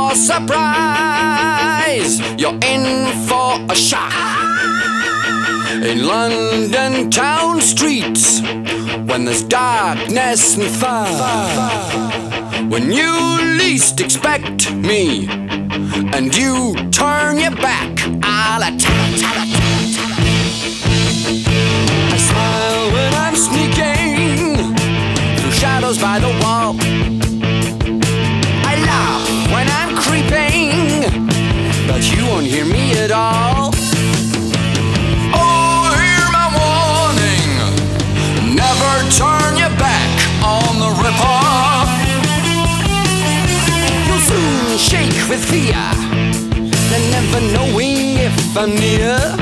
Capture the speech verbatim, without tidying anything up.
for surprise. You're in for a shock. In London town streets, when there's darkness and fog, when you least expect me, and you turn your back, I'll attack. I smile when I'm sneaking through shadows by the wall. I laugh when I'm creeping, but you won't hear me at all. Oh, hear my warning, never turn your back on the rip-off. You'll soon shake with fear, and never knowing if I'm near.